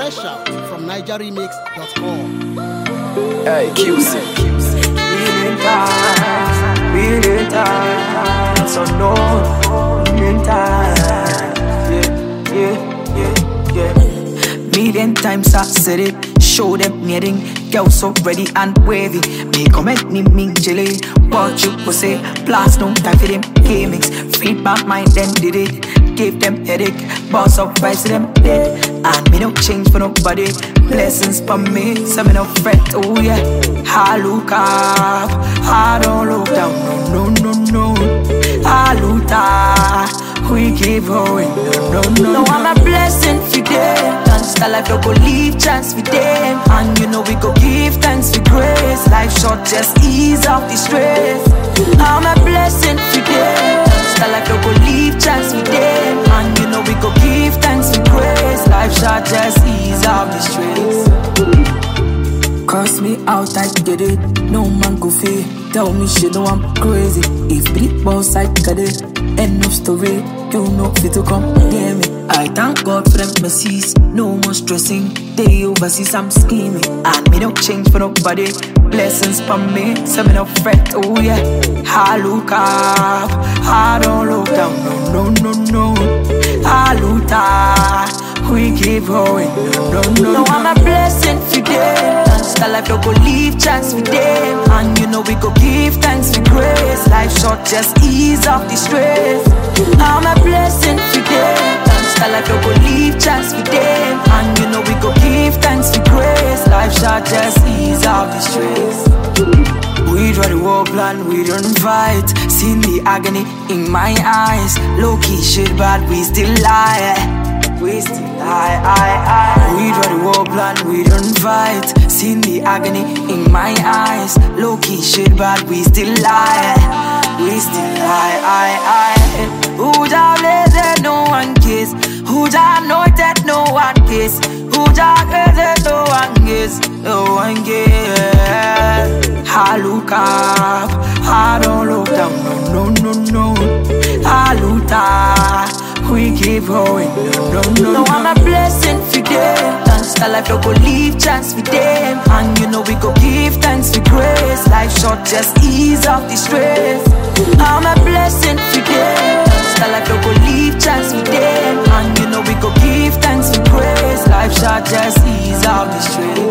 Fresh out from NigerRemix.com. Hey, QC. Feeling tired, so no, feeling tired. Yeah. Million times I said it, show them needing, girl so ready and wavy. Me comment me jelly, what you will say, plus no time for them gamings. Feed my mind then did it, gave them headache, boss up price to them dead. And me no change for nobody, blessings for me, so me no fret, oh yeah. I look up, I don't look down, no. I look up, we keep going, no. I'm a blessing for them, dance the life don't go leave chance for them. And you know we go give thanks for grace, life short just ease off the stress. I'm a blessing for them, dance the life don't go leave chance for them. And you know we go give thanks for grace, life short just ease off the stress. Curse me out, I get it. No man go fee. Tell me she know I'm crazy. If bleed boss, I got it. End of story. You know fit to come near me. I thank God for them mercies. No more stressing. They overseas, I'm scheming. And me no change for nobody. Blessings for me. So me no fret. Oh yeah. I look up. I don't look down. No. I look up. We keep going. No. I'm a blessing for them. The life don't go leave chance for them. And you know we go give thanks for grace. Life short just ease off the stress. I'm a blessing for them. The life don't go leave chance for them. And you know we go give thanks for grace. Life short just ease off the stress. We draw the war plan, we don't fight. Seen the agony in my eyes. Low-key shit but we still lie. We still lie. We draw the war plan, we don't fight. Seen the agony in my eyes. Low-key shit but we still lie. We still lie. Who da blessed, no one kiss. Who da anointed, no one kiss. Who da blessed, no one kiss. No one kiss. I look up, I don't look down. No. I look up, we keep going. No, I'm a blessing for them. Dance the life don't go leave chance for them. And you know we go give thanks for grace. Life short just ease off the stress. I'm a blessing for them. Dance the life don't go leave chance for them. And you know we go give thanks for grace. Life short just ease off the stress.